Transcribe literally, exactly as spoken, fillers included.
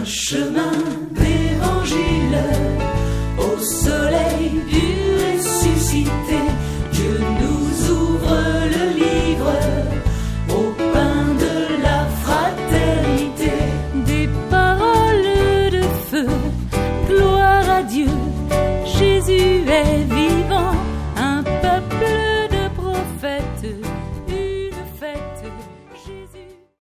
chemin d'évangile au soleil du ressuscité. Dieu nous ouvre le livre au pain de la fraternité. Des paroles de feu, gloire à Dieu, Jésus est vivant.